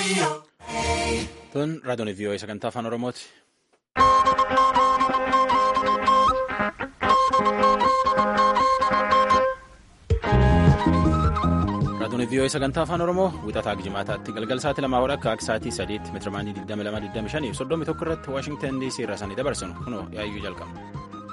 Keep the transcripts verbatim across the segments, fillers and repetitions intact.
Tun raadiyoon V O A sagantaa afaan Oromooti. Raadiyoon V O A sagantaa afaan Oromoo wixataa Jimaataatti galgal sa'aatii lamaa walakkaa akka sa'aatii sadiitti meetirabaandii digdami lama digdami shanii soddomii tokko irratti Waashingtan D C irraa sanii dabarsinu kunoo yaayyuu jalqabna.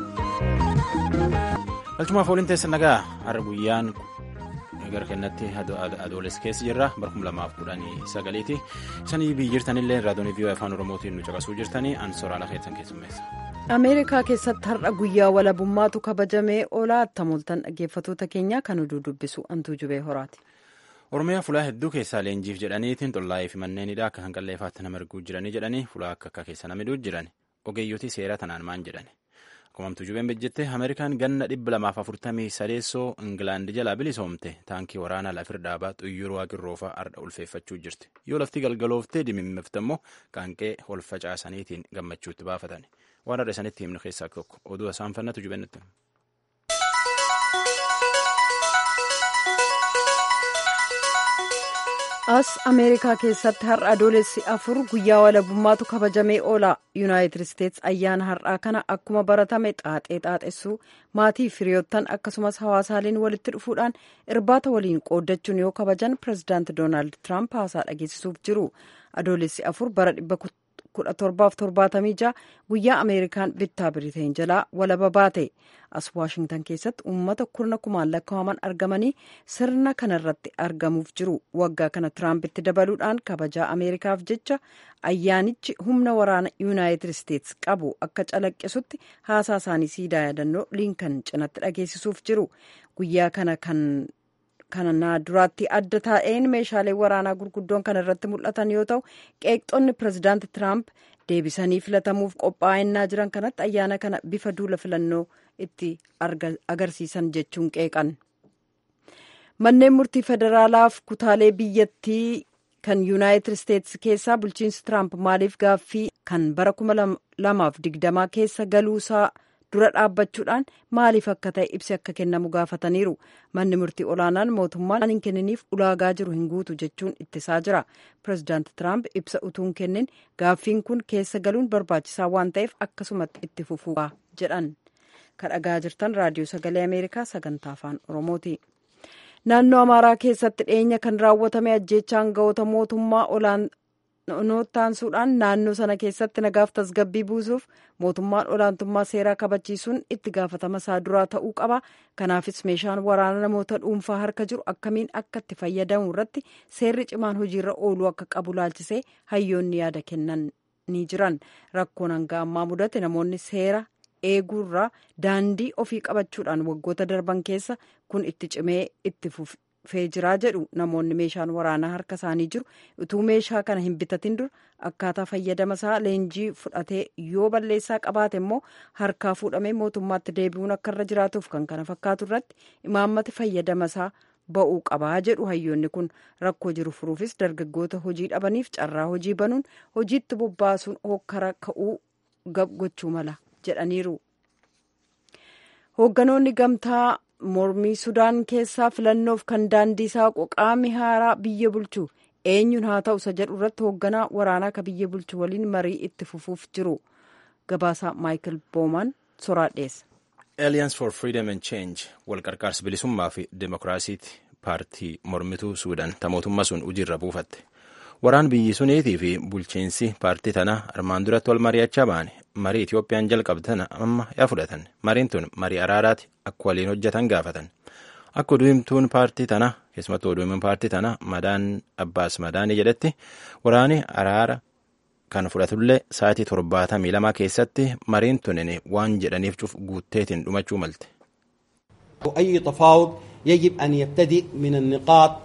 Galchumaaf waliin teessan nagaa har'a guyyaan gara kennatti adoolessa keessa jirra barkum lamaaf kudhanii sagaleeti isanii biyyi jirtanillee raadiyoon V O A afaan Oromootiin nu caqasuu jirtanii an soraala keessan keessummeessa. Ameerikaa keessatti har'a guyyaa walabummaatu kabajamee oolaa attamoltan dhaggeeffatoota keenya kan oduu dubbisu antuu jubee horaati. Oromiyaa fulaa hedduu keessaa leenjiif jedhaniitiin xollaa'ee fi manneenidha akka hanqalleefaatti nama erguu jiranii jedhanii fulaa akka akka keessa nama hidhuu jiran ogeeyyotii seera tanaan maan jedhani. Akkuma hamtuu jubeen bejjette Ameerikaan ganna dhibba lamaaf afurtamii sadeessoo Ingilaandi jalaa bilisoomte taankii waraanaa lafir dhaabaa xuyyuruu waaqirroofaa arda ulfeeffachuu jirti. Yoo lafti galgalooftee dimimmifte immoo qaanqee ol facaasaniitiin gammachuutti baafatani. Waan har'a isanitti himnu keessaa tokko oduu isaan fannatu jubennutti. As Ameerikaa keessatti har'a adoolessi afur guyyaa walabummaatu kabajamee oola. Yuunaayitid Isteets ayyaana har'aa kana akkuma baratame xaaxee xaaxessuu maatii firiyoottan akkasumas hawaasaaleen walitti dhufuudhaan irbaata waliin qooddachuun yoo kabajan pirezidaanti Doonaald Tiraamp haasaa dhageessisuuf jiru. Adoolessi afur bara dhibba kudha torbaaf torbaatamii jaha guyyaa Ameerikaan bittaa Biriteen jalaa walaba baate. As Waashingtan keessatti uummata kurna kumaan lakkaa'aman argamanii sirna kanarratti argamuuf jiru. Waggaa kana Tiraampitti dabaluudhaan kabajaa Ameerikaaf jecha ayyaanichi humna waraana Yuunaayitid Isteets qabu akka calaqqisutti haasaa isaanii siidaa yaadannoo Liinkan cinatti dhageessisuuf jiru. Guyyaa kana kan kana duraatti adda taa'een meeshaalee waraanaa gurguddoon kan irratti mul'atan yoo ta'u qeeqxonni pirezidaanti Tiraamp deebisanii filatamuuf qophaa'ennaa jiran kanatti ayyaana kana bifa duula filannoo itti agarsiisan jechuun qeeqan. Manneen murtii federaalaaf kutaalee biyyattii kan Yuunaayitid Isteets keessaa bulchiinsi Tiraamp maaliif gaaffii kan bara kuma lamaaf digdamaa keessa galuusaa dura dhaabbachuudhaan maaliif akka ta'e ibsi akka kennamu gaafataniiru. Manni murtii olaanaan mootummaan hin kenniniif ulaagaa jiru hin guutu jechuun ittisaa jira. Pireezidaanti Tiraamp ibsa utuu hin kennin gaaffiin kun keessa galuun barbaachisaa waan ta'eef akkasumatti itti fufuu jedhan. Kan dhaggeeffachaa jirtan raadiyoo sagalee Ameerikaa sagantaa afaan Oromooti. Naannoo Amaaraa keessatti dhiyeenya kan raawwatame ajjeechaa aangawoota mootummaa olaantaansuudhaan naannoo sana keessatti nagaaf tasgabbii buusuuf mootummaan olaantummaa seeraa kabachiisuun itti gaafatama isaa duraa ta'uu qaba. Kanaafis meeshaan waraanaa namoota dhuunfaa harka jiru akkamiin akka itti fayyadamu irratti seerri cimaan hojiirra ooluu akka qabu laalchisee hayyoonni yaada kennanii jiran. Rakkoon hanga ammaa mudate namoonni seera eeguurraa daandii ofii qabachuudhaan waggoota darban keessa kun itti cimee itti fufee jiraa jedhu namoonni meeshaan waraanaa harka isaanii jiru utuu meeshaa kana hin bitatin dura akkaataa fayyadama isaa leenjii fudhatee yoo balleessaa qabaate immoo harkaa fuudhamee mootummaatti deebi'uun akka irra jiraatuuf kan kana fakkaatu irratti imaammati fayyadama isaa ba'uu qabaa jedhu hayyoonni kun. Rakkoo jiru furuufis dargaggoota hojii dhabaniif carraa hojii banuun hojiitti bobbaasuun hokkara ka'uu gochuu mala jedhaniiru. Hoogganoonni gamtaa mormii Sudaan keessaa filannoof kan daandii isaa qaamni haaraa biyya bulchu eenyuun haa ta'u isa jedhu irratti hoogganaa waraanaa ka biyya bulchu waliin marii itti fufuuf jiru. Gabaasaa Maayikil Boomaan soraadheessa. Alliance for Freedom and Change wal qarqaarsa bilisummaa fi Dimokiraasiiti paartii mormituu Suudaan mootummaa sun hojiirra buufatte. Waraan biyyi suniitii fi bulchiinsi paartii tanaa armaan duratti wal mari'achaa ba'an marii Itiyoophiyaan jalqabdan amma yaa fudhatan. Mariin tun marii araaraati akka waliin hojjetan gaafatan. Akka oduumtuun paartii tanaa keessumattuu oduumtuun paartii tanaa Madaan Abbaas Madaanii jedhetti waraani araara kan fudhatullee sa'aatii torbaatamii lama keessatti mariin tunin waan jedhaniif cuf guutteetiin dhumachuu malte. أي تفاوض يجب أن يبتدئ من النقاط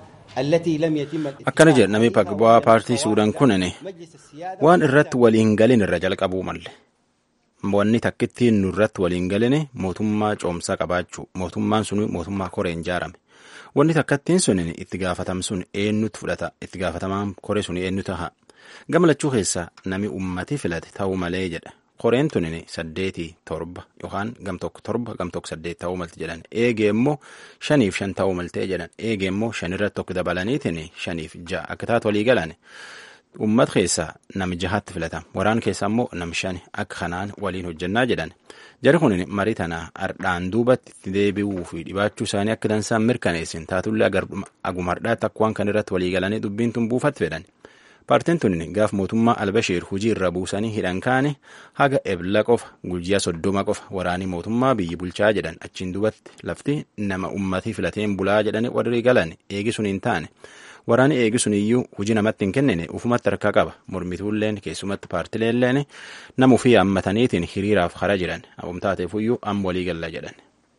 akkana jedha namni bu'aa paartii Suudaan kunin waan irratti waliin galin irra jalqabuu malle. Wanni takkittiin nu irratti waliin galin mootummaa coomsaa qabaachuu mootummaan sun mootummaa koreen ijaarame. Wanni takkittiin sun itti gaafatam sun eenyutu fudhata itti gaafatamaan koree sun eenyu taha. Gamalachuu keessaa nami ummati filate ta'uu malee jedha. Koreen tunin saddeetii torba yookaan gam tokko torba gam tokko saddeet ta'uu malti jedhan. Eegee immoo shaniif shan ta'uu maltee jedhan. Eegee immoo shanirratti tokko dabalaniitiin shaniif ja'a akka taatu walii galan. Uummata keessaa nam jahatti filatama. Waraan keessaa immoo nam shani akka kanaan waliin hojjannaa jedhan. Jari kun marii tana ardhaan duubatti itti deebi'uu fi dhibaachuu isaanii akka dansaan mirkaneessin taatullee aguma hardhaatti akka waan kan irratti walii galanii dubbiin tun buufatti fedhan. Paartiin tun gaaf mootummaa Albasheer hujii irra buusanii hidhan kaane haga ebla qofa guyyaa soddoma qofa waraanii mootummaa biyyi bulchaa jedhan achiin duubatti lafti nama ummatii filateen bulaa jedhanii walii galan eegisuun hin taane. Waraani eegisuun iyyuu hujii namatti hin kennine ufumatti harkaa qaba. Mormituulleen keessumatti paartileelleen nama ofii hammataniitiin hiriiraaf hara jiran. Abumtaateefuyyuu amma walii galla jedhan.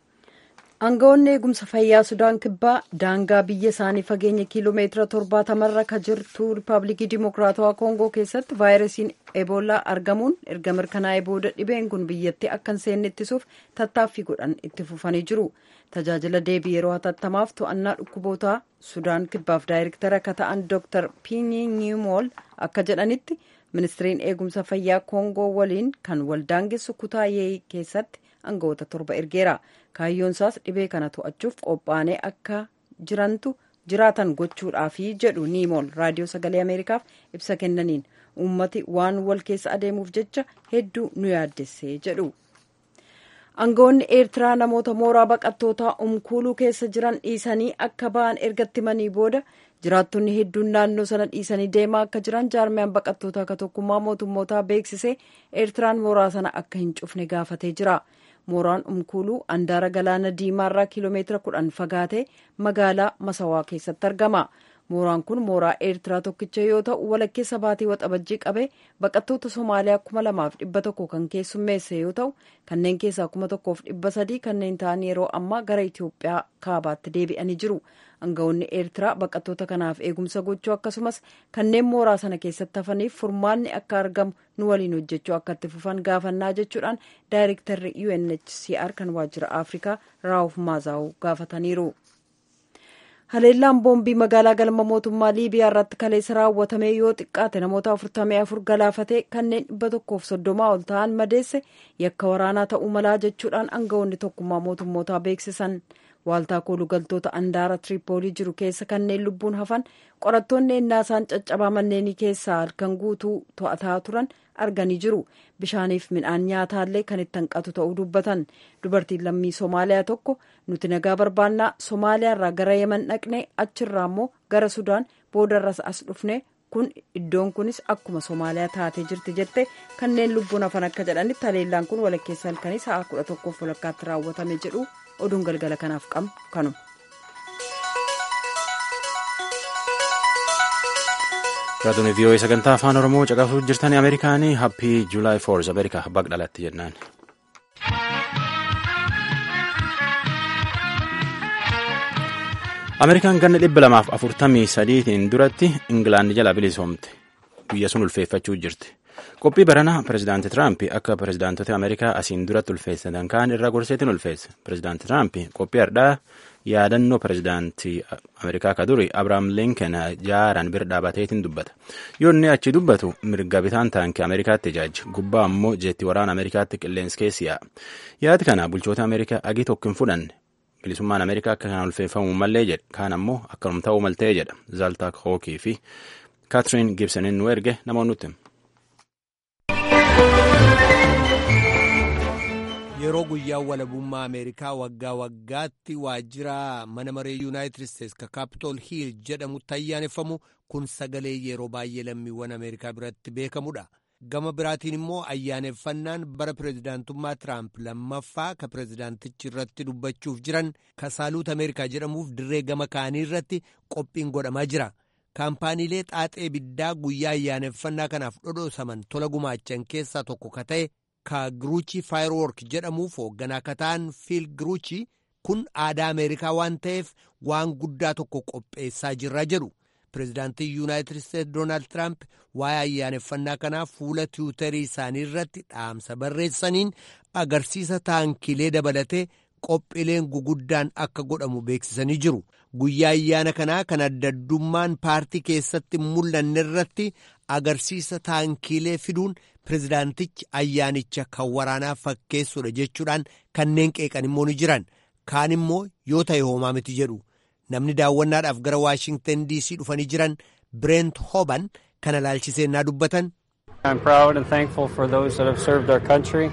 Aangawoonni eegumsa fayyaa Sudaan Kibbaa daangaa biyya isaanii fageenya kiiloomeetira torbaatamarra ka jirtu Riippaabilikii Dimokiraatawaa Koongoo keessatti vaayirasiin Eboolaa argamuun erga mirkanaa'ee booda dhibeen kun biyyatti akka hin seenne ittisuuf tattaaffii godhan itti fufanii jiru. Tajaajila deebii yeroo hatattamaaf to'annaa dhukkubootaa Sudaan Kibbaaf daayirektara akka ta'an Dooktar Piinyi Niimool akka jedhanitti ministiriin eegumsa fayyaa Koongoo waliin kan waldaangessu kutaa yeeyi keessatti aangawoota torba ergeera. Kaayyoon isaas dhibee kana to'achuuf qophaa'anii akka jirantu jiraatan gochuudhaafi jedhu Niimool raadiyoo sagalee Ameerikaaf ibsa kennaniin uummati waan wal keessa adeemuuf jecha hedduu nu yaaddessee jedhu. Aangawoonni Eertiraa namoota mooraa baqattootaa Umkuuluu keessa jiran dhiisanii akka ba'an ergatti himanii booda jiraattonni hedduun naannoo sana dhiisanii deemaa akka jiran jaarmiyaan baqattootaa akka tokkummaa mootummootaa beeksisee Eertiraan mooraa sana akka hin cufne gaafatee jira. Mooraan Umkuuluu andaara galaana diimaarraa kiiloomeetira kudhan fagaatee magaalaa Masawaa keessatti argama. Mooraan kun mooraa Eertiraa tokkicha yoo ta'u walakkeessa baatii waxabajjii qabee baqattoota Somaaliyaa kuma lamaaf dhibba tokko kan keessummeesse yoo ta'u kanneen keessaa kuma tokkoof dhibba sadii kanneen ta'an yeroo ammaa gara Itoophiyaa kaabaatti deebi'anii jiru. Aangawoonni Eertiraa baqattoota kanaaf eegumsa gochuu akkasumas kanneen mooraa sana keessatti hafaniif furmaanni akka argamu nu waliin hojjechuu akka itti fufan gaafannaa jechuudhaan daayirektarri U N H C R kan waajjira Afrikaa Raawuf Maazaa'uu gaafataniiru. Haleellaan boombii magaalaa galma mootummaa Liibiyaa irratti kaleessa raawwatame yoo xiqqaate namoota afurtamii afur galaafatee kanneen dhibba tokkoof soddomaa ol ta'an madeesse yakka waraanaa ta'uu malaa jechuudhaan aangawoonni tokkummaa mootummootaa beeksisan. Waaltaa koolugaltoota andaara Tiriipoolii jiru keessa kanneen lubbuun hafan qorattoonni ennaa isaan caccabaa manneenii keessaa halkan guutuu to'ataa turan arganii jiru. Bishaaniif midhaan nyaataallee kan itti hanqatu ta'uu dubbatan. Dubartiin lammii Somaaliyaa tokko nuti nagaa barbaannaa Somaaliyaarraa gara Yemen dhaqne achirraa immoo gara Sudaan boodarras as dhufne kun iddoon kunis akkuma Somaaliyaa taatee jirti jette kanneen lubbuun hafan akka jedhanitti haleellaan kun walakkeessa halkanii sa'a kudha tokkoof walakkaatti raawwatame jedhu. Oduun galgala kanaaf qabu kanuma. Raadiyoo V O A sagantaa afaan Oromoo caqasuu jirtanii Ameerikaanii happii Juulaay foorz Ameerikaa baga dhalatti jennaan. Ameerikaan ganna dhibba lamaaf afurtamii sadiitiin duratti Ingilaandi jala bilisoomte. Guyya sun ulfeeffachuu jirti. Qophii baranaa pirezidaanti Tiraamp akka pirezidaantota Ameerikaa asiin duratti ulfeessatan kaan irraa gorseetiin ulfeesse. Pirezidaanti Tiraamp qophii har'aa yaadannoo pirezidaantii Ameerikaa ka duri Abrahaam Lincoln jaaraan bira dhaabateetiin dubbata. Yoo inni achi dubbatu mirga bitaan taankii Ameerikaatti ijaaji. Gubbaa ammoo jeetti waraana Ameerikaatti qilleensi keessi yaa'a. Yaadi kana bulchoota Ameerikaa agii tokko hin fudhanne. Bilisummaan Ameerikaa akka kanaan ulfeeffamuu mallee jedha. Kaan ammoo akkanum ta'uu maltee jedha. Zaaltaak Hookii fi Kaatiriin Gibsoniin nu erge namoonni nutti. Yeroo guyyaa walabummaa Ameerikaa waggaa waggaatti waajjira mana maree Yuunaayitid Isteetsi ka Kaapitool Hiil jedhamu ayyaaneffamu kun sagalee yeroo baay'ee lammiiwwan Ameerikaa biratti beekamudha. Gama biraatiin immoo ayyaaneffannaan bara pireezidaantummaa Tiraamp lammaffaa ka pireezidaantichi irratti dubbachuuf jiran ka Saaluut Ameerikaa jedhamuuf dirree gama kaanii irratti qophiin godhamaa jira. Kaampaaniilee xaaxee biddaa guyyaa ayyaaneffannaa kanaaf dhodhoosaman tola gumaachan keessaa tokko ka ta'e ka Giruuchi Faayirework jedhamuuf hoogganaa ka ta'an Fiil Giruuchi kun aadaa Ameerikaa waan ta'eef waan guddaa tokko qopheessaa jirra jedhu. Pireezidaantii Yuunaayitid Isteetsi Doonaald Tiraamp waa'ee ayyaaneffannaa kanaa fuula tiwutarii isaanii irratti dhaamsa barreessaniin agarsiisa taankilee dabalatee qophiileen guguddaan akka godhamu beeksisanii jiru. Guyyaa ayyaana kanaa kan adda addummaan paartii keessatti mul'anne irratti agarsiisa taankilee fiduun pireezidaantichi ayyaanicha kan waraanaa fakkeessudha jechuudhaan kanneen qeeqan immoo ni jiran. Kaan immoo yoo ta'e hoomaa miti jedhu. Namni daawwannaadhaaf gara Waashingtan D C dhufanii jiran Bireent Hoban kana ilaalchisee naa dubbatan. I'm proud and thankful for those that have served our country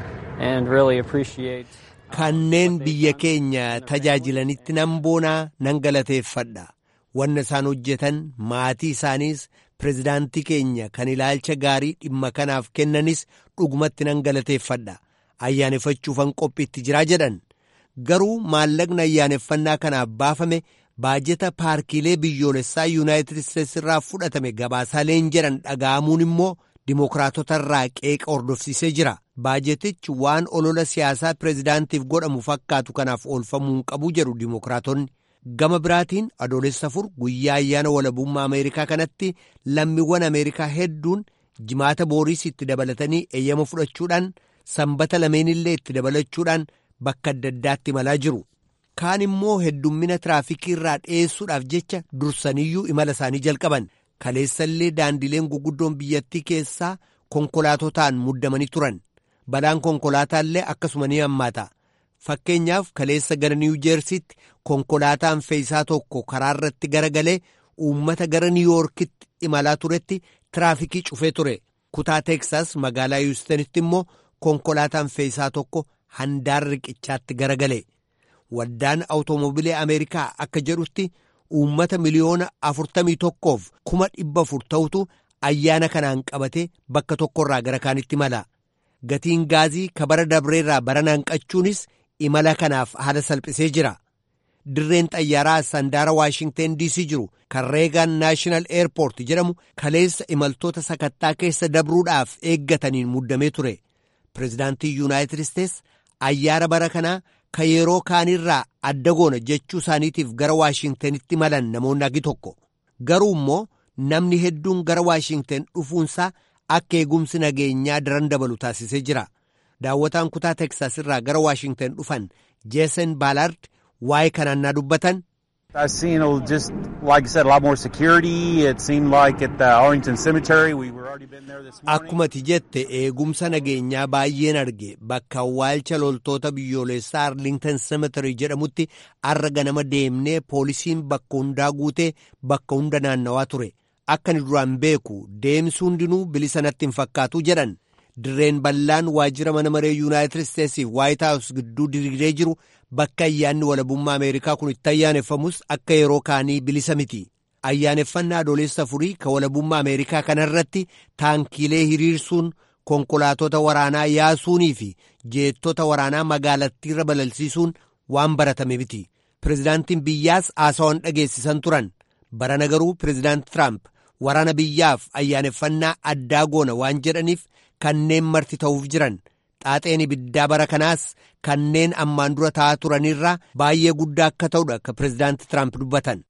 and really appreciate. Kanneen biyya keenya tajaajilanitti nan boonaa nan galateeffadha. Wanna isaan hojjetan maatii isaaniis pirezidaantii keenya kan ilaalcha gaarii dhimma kanaaf kennanis dhugumatti nan galateeffadha. Ayyaaneffachuufan qophiitti jiraa jedhan. Garuu maallaqni ayyaaneffannaa kanaaf baafame baajeta paarkiilee biyyoolessaa yuunaayitid isteetsi irraa fudhatame gabaasaaleen jedhan dhaga'amuun immoo Dimookiraatota irraa qeeqa hordofsiisee jira. Baajetichi waan olola siyaasaa pirezidaantiif godhamu fakkaatu kanaaf oolfamuu hin qabu jedhu Dimookiraatonni. Gama biraatiin adoolessa afur guyyaa ayyaana walabummaa Ameerikaa kanatti lammiiwwan Ameerikaa hedduun jimaata booriis itti dabalatanii eeyyama fudhachuudhaan sanbata lameenillee itti dabalachuudhaan bakka adda addaatti imalaa jiru. Kaan immoo heddummina tiraafikii irraa dhiyeessuudhaaf jecha dursaniyyuu imala isaanii jalqaban. Kaleessallee daandileen guguddoon biyyattii keessaa konkolaatotaan muddamanii turan. Balaan konkolaataallee akkasuma ni hammaata. Fakkeenyaaf kaleessa gara Niiwu Jeersiitti konkolaataan fe'isaa tokko karaarratti garagalee uummata gara Niiwuyoorkitti imalaa turetti tiraafikii cufee ture. Kutaa Teeksaas magaalaa Hiwustanitti immoo konkolaataan fe'isaa tokko handaara riqichaatti garagale. Waldaan Awutoomobilee Ameerikaa akka jedhutti uummata miliyoona afurtamii tokkoof kuma dhibba afur ta'utu ayyaana kanaan qabatee bakka tokkorraa gara kaanitti imala. Gatiin gaazii kabara dabreerraa baranaan qachuunis imala kanaaf haala salphisee jira. Dirreen xayyaaraa sandaara Waashingteen diisii jiru kan Reegaan Naashinaal Eerpoort jedhamu kaleessa imaltoota sakattaa keessa dabruudhaaf eeggataniin muddamee ture. Pireezidaantii Yuunaayitid Isteetsi ayyaana bara kanaa ka yeroo kaanirraa adda goona jechuu isaaniitiif gara Waashingtenitti malan namoonni agi tokko. Garuu immoo namni hedduun gara Waashingten dhufuunsaa akka eegumsi nageenyaa daran dabalu taasisee jira. Daawwataan kutaa Teeksaas irraa gara Waashingten dhufan Jeesen Baalaard waa'ee kanaan naa dubbatan. I've seen just, like I said, a lot more security. It seemed like at the Arlington Cemetery, we were already been there this morning. Akkuma jette eegumsa nageenyaa baay'een arge bakka awwaalcha loltoota biyyoolessaa Arlington Cemetery jedhamutti arra ganama deemnee poolisiin bakka hundaa guutee bakka hunda naannawaa ture. Akka ni duraan beeku deemsi hundinuu bilisa natti hin fakkaatu jedhan. Dirreen bal'aan waajjira mana maree Yuunaayitid Isteetsiif Waayit Haawus gidduu diriiree jiru bakka ayyaanni walabummaa Ameerikaa kun itti ayyaaneffamus akka yeroo kaanii bilisa miti. Ayyaaneffannaa adoolessa afurii ka walabummaa Ameerikaa kanarratti taankiilee hiriirsuun konkolaatota waraanaa yaasuunii fi jeettota waraanaa magaalattiirra balalsiisuun waan baratame miti. Pireezidaantiin biyyaas haasawwan dhageessisan turan. Barana garuu Pireezidaanti Tiraamp waraana biyyaaf ayyaaneffannaa addaa goona waan jedhaniif kanneen marti ta'uuf jiran. Xaaxeen ibiddaa bara kanaas kanneen ammaan dura ta'aa turanirraa baay'ee guddaa akka ta'udha akka Pireezidaanti Tiraamp dubbatan.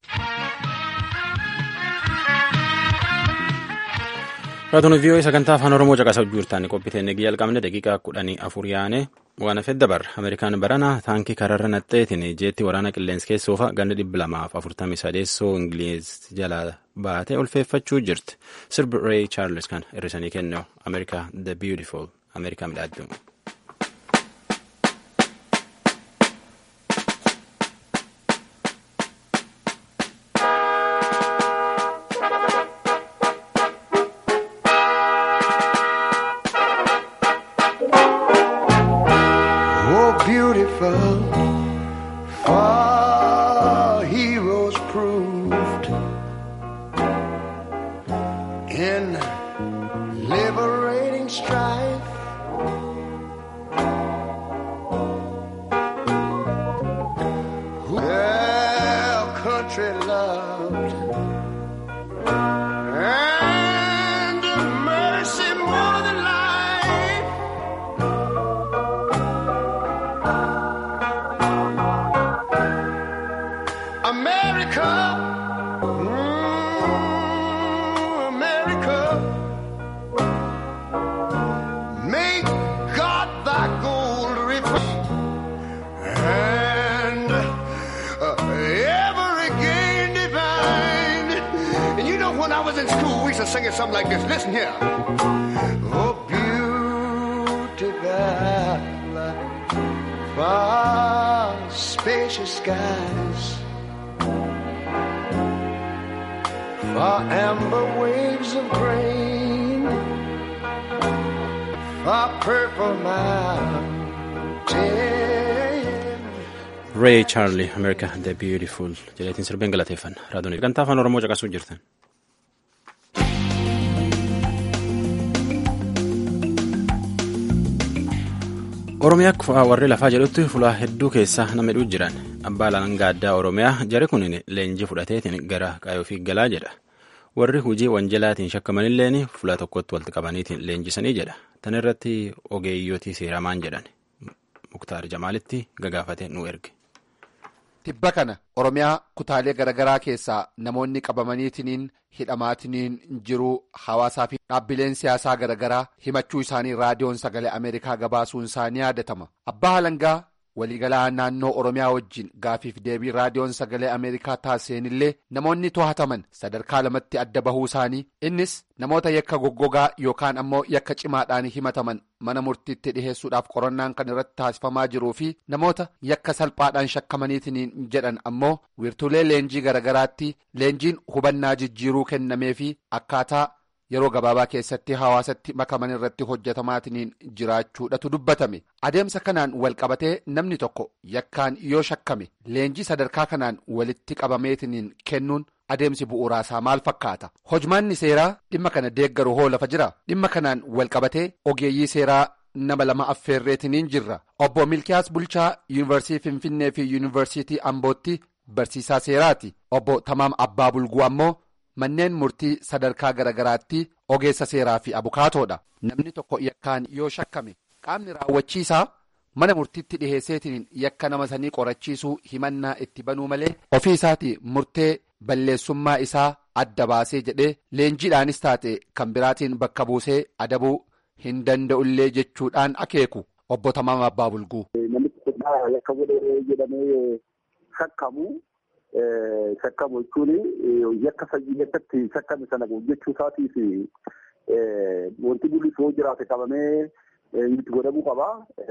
Raatuun vii'oo sagantaa afaan Oromoo caqasaa jirtan qophiiteen eegii jalqabne daqiiqaa kudhanii afur yaane waan hafedda barra Ameerikaan barana taankii kararra naxxeetiin jeetti waraana qilleensa keessoofa ganna dhibba lamaaf afurtamii sadeessoo Ingiliiz jala baatee ulfeeffachuu jirti. Sirbi Ray Charles kan hir'isanii kennu Ameerikaa The Beautiful Ameerikaa midhaaddu. Singing something like this. Listen here. Oh, beautiful, far spacious skies, for amber waves of grain, for purple mountain. Ray Charlie, America the Beautiful. Jedheetiin sirbeen galateeffanna. Raadiyoon sagantaa afaan Oromoo caqasuu jirtan. Oromiyaa warri lafaa jedhutti fuula hedduu keessaa nama hidhuu jiran. Abbaa Alangaa Addaa Oromiyaa jari kun leenjii fudhateetiin gara qaayoofi galaa jedha. Warri hojii wanjalaatiin shakkamanilleen fuula tokkotti walitti qabaniitiin leenjisanii jedha. Tan irratti ogeeyyotii seeraa maal jedhan. Muktaar Jamaalitti gagaafate nu erge. Tibba kana Oromiyaa kutaalee garaagaraa keessaa namoonni qabamaniitiin hidhamaatiniin jiru hawaasaa fi dhaabbileen siyaasaa garaagaraa himachuu isaanii raadiyoon sagalee Ameerikaa gabaasuun isaanii yaadatama. Abbaa Alangaa waliigalaa naannoo Oromiyaa wajjin gaafiif deebii raadiyoon sagalee Ameerikaa taasiseenillee namoonni to'ataman sadarkaa lamatti adda bahuu isaanii innis namoota yakka goggogaa yookaan ammoo yakka cimaadhaan himataman mana murtiitti dhiheessuudhaaf qorannaan kan irratti taasifamaa jiruu fi namoota yakka salphaadhaan shakkamaniitiin jedhan ammoo wiirtuulee leenjii garaagaraatti leenjiin hubannaa jijjiiruu kennamee fi akkaataa yeroo gabaabaa keessatti hawaasatti makaman irratti hojjetamaatiin jiraachuudhatu dubbatame. Adeemsa kanaan wal qabatee namni tokko yakkaan yoo shakkame leenjii sadarkaa kanaan walitti qabameetiin kennuun adeemsi bu'uuraasaa maal fakkaata? Hojmaanni seeraa dhimma kana deeggaru hoo lafa jira? Dhimma kanaan wal qabatee ogeeyyii seeraa nama lama affeerreetiin jirra. Obbo Milkiyaas Bulchaa Yuunivarsiitii Finfinnee fi Yuunivarsiitii Ambootti barsiisaa seeraati. Obbo Tamaam Abbaa Bulguu ammoo manneen murtii sadarkaa garaagaraatti ogeessa seeraa fi abukaatoodha. Namni tokko yakkaan yoo shakkame qaamni raawwachiisaa mana murtiitti dhiheesseetiin yakka nama sanii qorachiisuu himannaa itti banuu malee ofii isaati murtee balleessummaa isaa adda baasee jedhee leenjiidhaanis taate kan biraatiin bakka buusee adabuu hin danda'ullee jechuudhaan akeeku obbo Tamaam Abbaa Bulguu. Namni tokko yakka godhee jedhamee shakkamu. Shakkamu jechuun yakka fayyadatti shakkame sana jechuu isaatii fi wanti mul'isuu jiraate qabamee itti godhamuu qaba.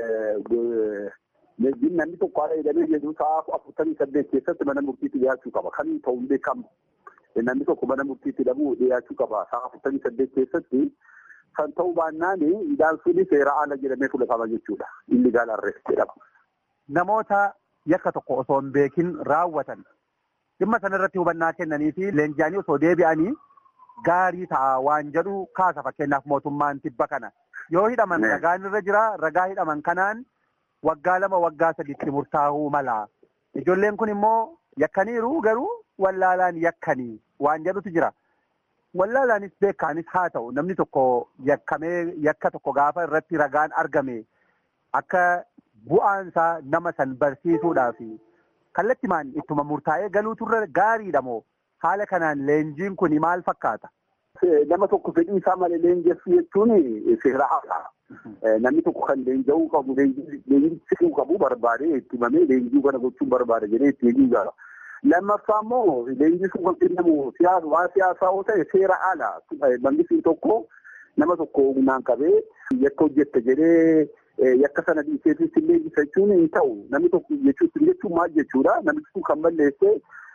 Leenjiin namni tokko haala jedhamee jedhu sa'a afurtamii saddeet keessatti mana murtiitti dhiyaachuu qaba. Kan ta'u hin beekamu. Namni tokko mana murtiitti dhiyaachuu qaba. Sa'a afurtamii saddeet keessatti kan ta'uu baannaan ilaalsuun seera ala jedhamee fudhatama jechuudha. Illegaal arrest jedhama. Namoota yakka tokko osoo hin beekin raawwatan dhimma sana irratti hubannaa kennanii fi leenji'anii osoo deebi'anii gaarii ta'a waan jedhu kaasa. Fakkeenyaaf mootummaan tibba kana yoo hidhaman ragaan irra jira, ragaa hidhaman kanaan waggaa lama waggaa sadiitti murtaa'uu mala. Ijoolleen kun immoo yakkaniiru garuu wallaalaan yakkanii waan jedhutu jira. Wallaalaanis beekaanis haa ta'u namni tokko yakkamee yakka tokko gaafa irratti ragaan argame akka bu'aansaa nama san barsiisuudhaaf kallattimaan ittuma murtaa'ee galuuturra gaariidha moo haala kanaan leenjiin kun maal fakkaata? Nama tokko fedhii isaa malee leenjessuu jechuun seera ala. Namni tokko kan leenja'uu qabu leenjisuu qabu barbaade itti himamee leenjii kana gochuun barbaada jedhee itti eeguu gaara. Lammaffaa immoo leenjisuu kan kennamu waan siyaasaa yoo ta'e seera ala. Mangistiin tokko nama tokko humnaan qabee yakka hojjette jedhee yakka sana dhiiseefis leenjisa jechuun hin ta'u. Namni tokko jechuun maal jechuudha? Namni sun kan balleessee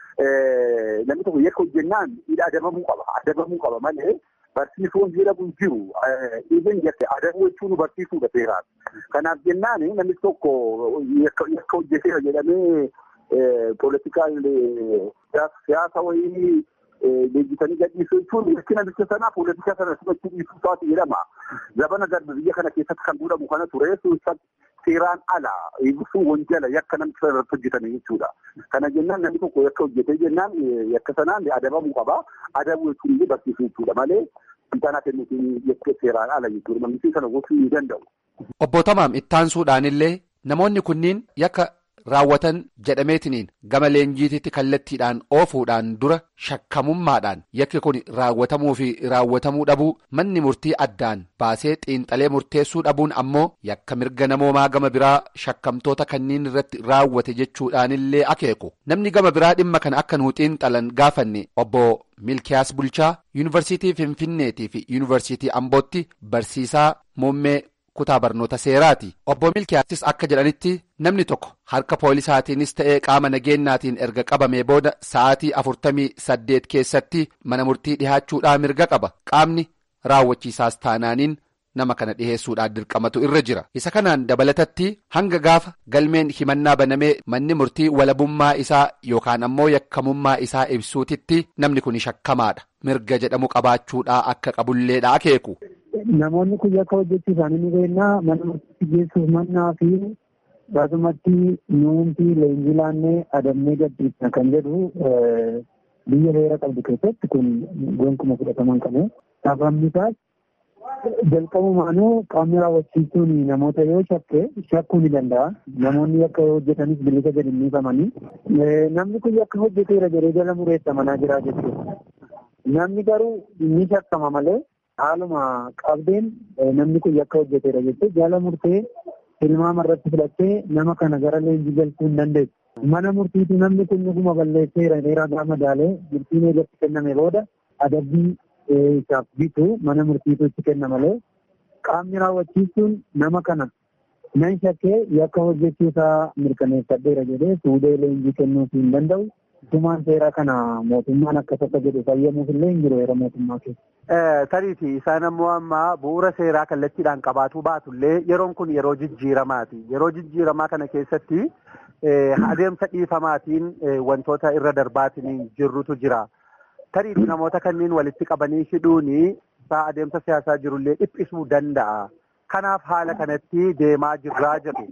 namni tokko yakka hojjennaan adabamuu qaba. Adabamuu qaba malee barsiisuun jedhamu hin jiru. Dhiibbeen jette adabuu jechuun barsiisuudha seeraan. Kanaaf jennaan namni tokko yakka hojjeteera jedhamee poolitikaal siyaasa wayii leenjisanii gadhiisuu jechuun mirkina biyya sanaa poolitika sana simachuu dhiisuu isaati jedhama. Zabana darbe biyya kana keessatti kan godhamu kana ture seeraan ala eegusuun wanjala yakka namni sana irratti hojjetame jechuudha. Kana jennaan namni tokko yakka hojjetee jennaan yakka sanaan adabamuu qaba. Adabuu jechuun illee barsiisuu jechuudha malee wantoota kennuutiin yakka seeraan ala jechuudha. Namni sana gochuu ni danda'u. Obbo Tamaam ittaansuudhaan illee namoonni kunniin yakka raawwatan jedhameetiniin gama leenjiititti kallattiidhaan oofuudhaan dura shakkamummaadhaan yakki kun raawwatamuu fi raawwatamuu dhabuu manni murtii addaan baasee xiinxalee murteessuu dhabuun ammoo yakka mirga namoomaa gama biraa shakkamtoota kanniin irratti raawwate jechuudhaanillee akeeku. Namni gama biraa dhimma kana akka nuu xiinxalan gaafanne obbo Milkiyaas Bulchaa Yuunivarsiitii Finfinneetii fi Yuunivarsiitii Ambootti barsiisaa muummee kutaa barnoota seeraati. Obbo Milkiyaattis akka jedhanitti namni tokko harka poolisaatiinis ta'ee qaama nageenyaatiin erga qabamee booda sa'aatii afurtamii saddeet keessatti mana murtii dhihaachuudhaa mirga qaba. Qaamni raawwachiisaas taanaaniin nama kana dhiheessuudhaan dirqamatu irra jira. Isa kanaan dabalatatti hanga gaafa galmeen himannaa banamee manni murtii walabummaa isaa yookaan ammoo yakkamummaa isaa ibsuutitti namni kun shakkamaadha. Mirga jedhamu qabaachuudhaa akka qabulleedha akeeku. Namoonni kun yakka hojjechuu isaanii ni beeknaa mana murtiitti geessuuf mannaa fi akkasumatti nuumti leenjii laannee adamnee gadhiisna kan jedhu biyya heera qabdu keessatti kun gonkumaa fudhataman qabu. Sababni isaas jalqabumaanuu qaamni raawwachiisuun namoota yoo shakke shakkuu ni danda'a. Namoonni yakka hojjetanis bilisa gadi dhiifamanii. Namni kun yakka hojjeteera jedhee jala mureessa manaa jira jechuudha. Namni garuu ni shakkama malee haaluma qabdeen namni kun yakka hojjeteera jechuudha. Jala murtee tilmaama irratti fudhattee nama kana gara leenjii galchuu hin dandeessu. Mana murtiitu namni kun dhuguma balleesseera dheeraa gaafa daalee murtiin eegatti kenname booda adabbii isaaf bitu mana murtiitu itti kenna malee qaamni raawwachiisuun nama kana nan shakkee yakka hojjechuu isaa mirkaneeffadheera jedhee fuudhee leenjii kennuuf hin danda'u. Tumaan seeraa kana mootummaan akka tokko jedhu fayyamuuf illee hin jiru heera mootummaa keessa. Tariifi isaan ammoo amma bu'uura seeraa kallattiidhaan qabaatuu baatullee yeroon kun yeroo jijjiiramaati. Yeroo jijjiiramaa kana keessatti adeemsa dhiifamaatiin wantoota irra darbaatiin jirrutu jira. Tariifi namoota kanneen walitti qabanii hidhuuni isaa adeemsa siyaasaa jirullee dhiphisuu danda'a. Kanaaf haala kanatti deemaa jirraa jedhu.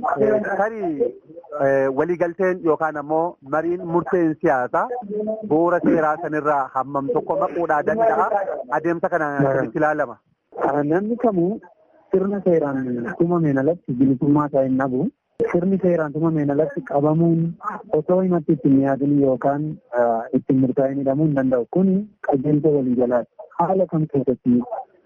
Tarii waliigalteen yookaan ammoo mariin murteen siyaasaa bu'uura seeraa sanirraa hammam tokko maquudhaa danda'a. Adeemsa kana itti ilaalama. Namni kamuu sirna seeraan tumameen alatti bilisummaa isaa hin dhabu. Sirni seeraan tumameen alatti qabamuun osoo himatti ittiin yaadin yookaan ittiin murtaa'in hidhamuu hin danda'u. Kun qajeelcha waliigalaati. Haala kam keessatti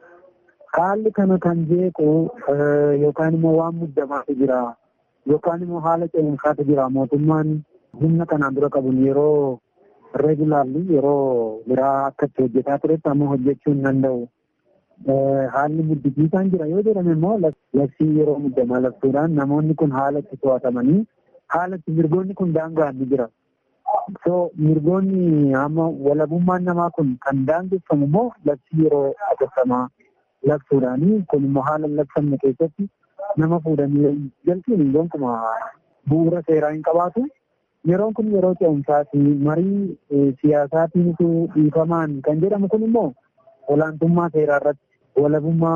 haalli kana kan jeequ yookaan immoo waan muddamaatu jira yookaan immoo haala ce'umsaatu jira. Mootummaan humna kanaan dura qabuun yeroo reegulaarli yeroo biraa akka itti hojjetaa turetti ammoo hojjechuu hin danda'u. Haalli muddisiisaan jira yoo jedhame immoo labsii yeroo muddamaa labsuudhaan namoonni kun haala itti to'atamanii haala itti mirgoonni kun daanga'an ni jira. So mirgoonni amma walabummaan namaa kun kan daangeffamu immoo labsii yeroo hatattamaa labsuudhaanii kun immoo haala labsamne keessatti nama fuudhanii galchuun gonkumaa bu'uura seeraa hin qabaatu. Yeroon kun yeroo ce'umsaati marii siyaasaatiinitu dhiifamaan kan jedhamu kun immoo olaantummaa seeraa irratti walabummaa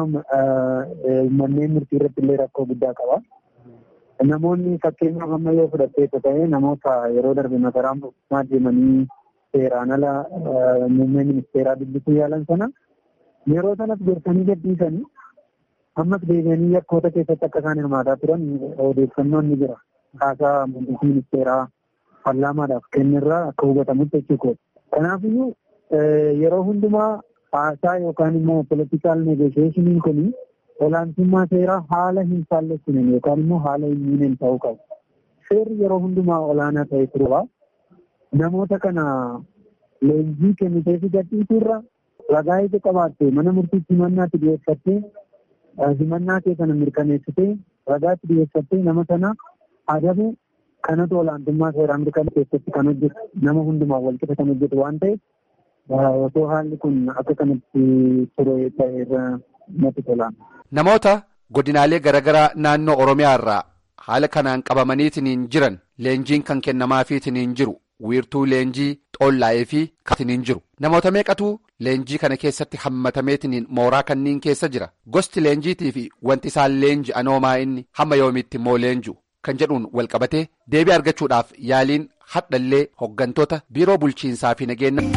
manneen murtii irratti illee rakkoo guddaa qaba. Namoonni fakkeenyaaf amma yoo fudhatteessa ta'e namoota yeroo darbe masaraa mootummaa deemanii seeraan ala muummee ministeeraa dubbisuu yaalan sana yeroo sanas gorsanii gadhiisanii ammas deebi'anii yakkoota keessatti akka isaan hirmaataa turan odeeffannoon ni jira. Haasaa muummee ministeeraa paarlaamaadhaaf kennirraa akka hubatamutti jechuudha. Kanaafiyyuu yeroo hundumaa haasaa yookaan immoo politikaal negotiyeeshiniin kun olaantummaa seeraa haala hin faallessinen yookaan immoo haala hin miinen ta'uu qabu. Seerri yeroo hundumaa olaanaa ta'e turuudha. Namoota kana leenjii kennitee fi gadhiisuurra ragaa ija qabaattee mana murtiitti himannaatti dhiyeeffattee himannaa kee kana mirkaneessitee ragaatti dhiyeeffattee nama sana adabu kanatu olaantummaa seeraa mirkaneessatti kan hojjetu nama hundumaa walqixa kan hojjetu waan ta'eef osoo haalli kun akka kanatti ture ta'eerra natti tola. Namoota godinaalee garaagaraa naannoo Oromiyaa irraa haala kanaan qabamaniitiin jiran leenjiin kan kennamaafiitiin jiru wiirtuu leenjii xoollaa'ee fi kaatiniin jiru. Namoota meeqatu leenjii kana keessatti hammatameetiin mooraa kanniin keessa jira. Gosti leenjiitii fi wanti isaan leenji'an hoomaa inni hamma yoomiitti immoo leenji'u kan jedhuun walqabatee deebii argachuudhaaf yaaliin hadhallee hoggantoota biiroo bulchiinsaa fi nageenya.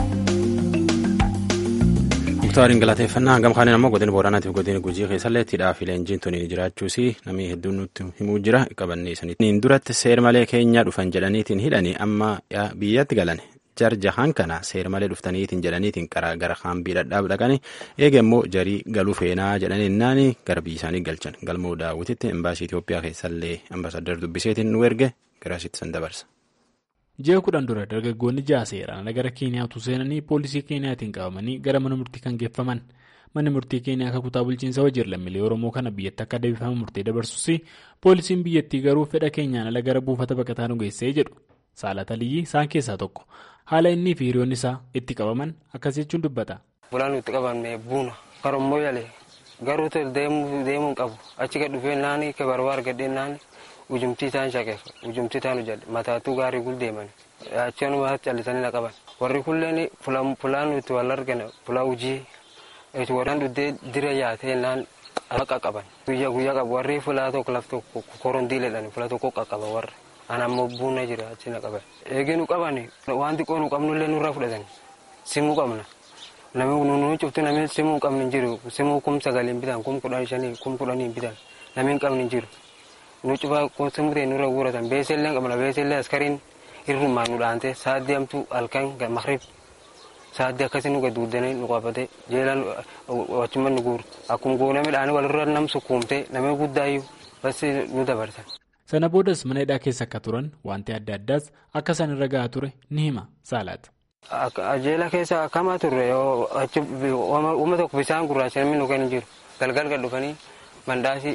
Muktaariin galateeffannaa hangam kaaniin ammoo godina Booranaatiif godina Gujii keessallee ittidhaa fi leenjiin tuniin jiraachuus namni hedduun nutti himuu jira qabannee saniin duratti seer malee keenyaa dhufan jedhaniitiin hidhanii amma biyyatti galan jarjahan kana seer malee dhuftaniitiin jedhaniitiin gara kaambii dhadhaab dhaqanii eega immoo jarii galuu feenaa jedhanii naani gara biyya isaanii galchan galmoo daawwititti embaasii Itoophiyaa keessallee ambaasaddar dubbiseetiin nu erge garaasitti san dabarsa. Ji'a kudhan dura dargaggoonni ja'a seeraan gara Keeniyaatu seenanii poolisii Keeniyaatiin qabamanii gara mana murtii kan geeffaman manni murtii Keeniyaa akka kutaa bulchiinsa Wajiir lammiilee Oromoo kana biyyatti akka deebifamu murtee dabarsus poolisiin biyyattii garuu fedha keenyaan ala gara buufata baqataa nu geessee jedhu. Saalat Aliyyi isaan keessaa tokko haala inni fi hiriyoonni isaa itti qabaman akkas jechuun dubbata. Bulaan itti qabamne buuna karommoo yalee garuu deemuu qabu achi gad dhufee naani ke barbaar gadheen naani ujumtii ta'an shaqeeffa ujumtii ta'an ujalle mataatuu gaarii gul deemani achii nu callisanii na qaban warri kulleen fulaan nuti wal argana fulaa hojii itti warraan dhuddee dira yaatee naan akka qaban guyyaa guyyaa qabu warri fulaa tokko laf tokko korondiileedhaan fulaa tokko qaqqaba warri ana ammoo buuna jira achi na qaban eegee nu qabani wanti qoonu qabnullee nurraa fudhatani simuu qabna. Namni nuuni cuftu namni simuu qabni hin jiru simuu kum sagaleen bitan kum kudhan shanii kum kudhanii bitan namni hin qabni hin jiru nu cufaa simuu ta'e nurra guuratan beesellee qabna beesellee askariin hirrumaan nu dhaante sa'aatii amtuu halkan makrib sa'aatii akkasii nu gadduudanii nu qabate jeelaan wachuma nu guuru akkuma goona midhaanii walirra nam sukkuumte namni guddaayyuu basi nu dabarsan. Sana boodas mana hidhaa keessa akka turan wanti adda addaas akka isaan irra gahaa ture ni hima Saalaat. Jeela keessa akkamaa turre uuma tokko bisaan gurraacha namni nu kenni jiru galgal gad dhufanii mandaasii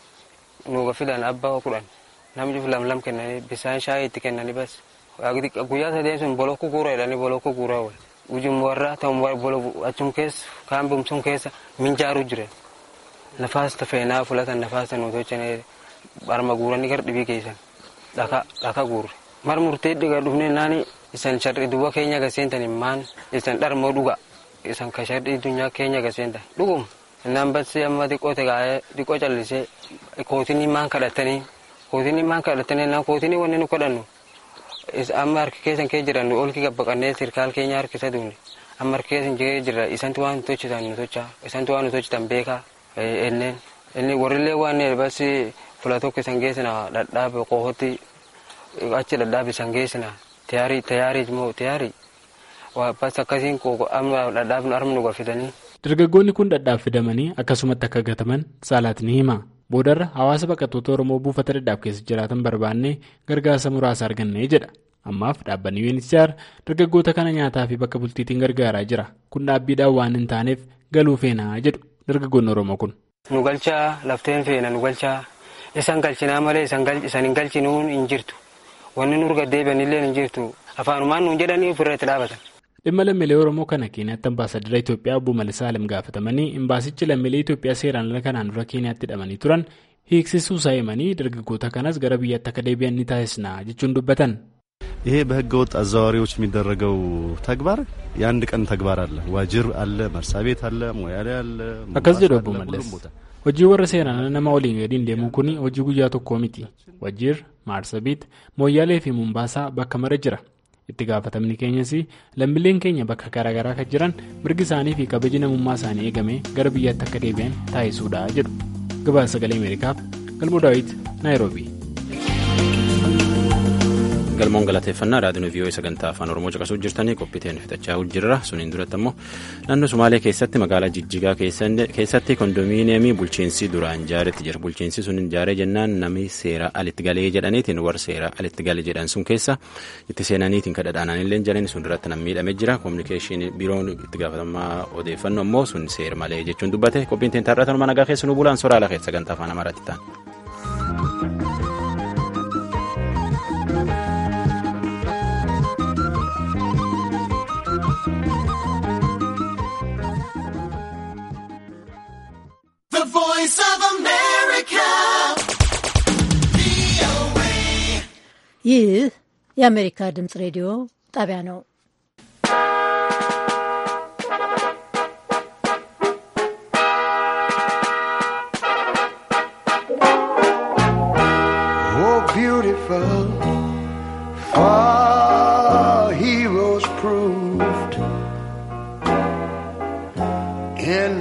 nuuga fidan abbaa kudhan namni jiru lam lam kennanii bisaan shaayii itti kennanii bas guyyaa sadeen sun bolokku guura jedhanii bolokku guuraa wal ujum warraa ta'u achum keessa kaan bumsun keessa minjaaru jire nafaas tafeenaa fulatan nafaas nu tolchanii barma guuranii gar dhibii keessan dhaka dhaka guurre mar murtee dhiga dhufnee naani isan sharri duba keenya gaseentan maan isan dharmoo dhuga isan ka sharri dunyaa keenya gaseentan dhugum nan bassi amma xiqqoo tegaa'ee xiqqoo callisee kootinii maan kadhatanii kootinii maan kadhatanii na kootinii wanni nu kadhannu amma harki keessan kee jiran olki gabbaqannee sirkaal keenya harkisa duune amma harki keessan jee jira isantu waan nu tochitan nu tocha isantu waan nu tochitan beekaa enneen inni warrillee waan bassi fula tokko isan geessina dhadhaabe qoohotti achi dhadhaabe isan geessina Tiyaarii tiyaarii moo tiyaarii waa bas akkasiin koo amma dhadhaabnu arma nu gaafidanii. Dargaggoonni kun dhadhaab fidamanii akkasumatti akka gataman Saalaat ni hima. Boodarra hawaasa baqattoota Oromoo buufata dhadhaab keessa jiraatan barbaannee gargaarsa muraasa argannee jedha. Ammaaf dhaabbanni U N H C R dargaggoota kana nyaataa fi bakka bultiitiin gargaaraa jira. Kun dhaabbiidhaan waan hin taaneef galuu feenaa jedhu dargaggoonni Oromoo kun. Nu galchaa lafteen feena nu galchaa isan galchinaa malee isan hin galchinuun hin jirtu. Wanni nurga deebi'anillee hin jirtu afaanumaan nuun jedhanii ofirratti dhaabatan. Dhimma lammiilee Oromoo kana Keeniyaatti ambaasadara Itoophiyaa obbo Malisaa Alam gaafatamanii imbaasichi lammiilee Itoophiyaa seeraan ala kanaan dura Keeniyaatti hidhamanii turan hiiksisuu isaa himanii dargaggoota kanas gara biyyaatti akka deebi'an ni taasisna jechuun dubbatan. ይሄ በህገ ወጥ አዘዋዋሪዎች የሚደረገው ተግባር የአንድ ቀን ተግባር አለ ዋጅር አለ መርሳቤት አለ ሞያሌ አለ akkas jedhu obbo Mallas hojii warra seeraan ala nama waliin gadiin deemuu kun hojii guyyaa tokkoo miti wajjir maarsabiit mooyyaalee fi mumbaasaa bakka mara jira itti gaafatamni keenyas lammiileen keenya bakka garaagaraa kan jiran mirgi isaanii fi kabaji namummaa isaanii eegame gara biyyaatti akka deebi'an taasisuudha jedhu gabaasa sagalee Ameerikaaf galmoo daawit naayiroobii. galmoon galateeffannaa raadiyoo vii'oo'ee sagantaa afaan oromoo caqasuu jirtanii qophiiteen fitachaa jirra suniin duratti ammoo naannoo sumaalee keessatti magaalaa jijjigaa keessatti kondominiyeemii bulchiinsi duraan ijaaretti jira bulchiinsi sun ijaaree jennaan namni seera alitti galee jedhaniitiin warra seera alitti galee jedhan sun keessa itti seenaniitiin kadhadhaananillee jedhanii sun duratti nam miidhamee jira koominikeeshinii biiroon itti gaafatamaa odeeffannoo ammoo sun seera malee jechuun dubbate qophiin teen taarratanuma nagaa keessa nu bulaan soraala keessa sagantaa afaan amaaraatti ta'an. ይህ የአሜሪካ ድምፅ ሬዲዮ ጣቢያ ነው። Oh, beautiful, far heroes proved in